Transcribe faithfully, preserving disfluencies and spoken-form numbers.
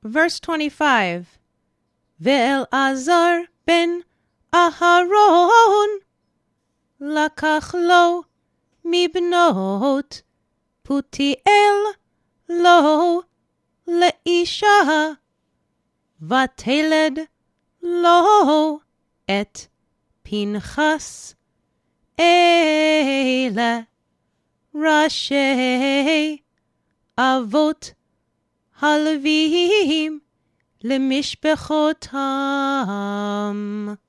verse twenty-five. ואלעזר בן אהרון לקח לו מבנות פותיאל לו לאישה, ותלד לו את פנחס. אלה ראשי אבות הלוויים למשפחותם.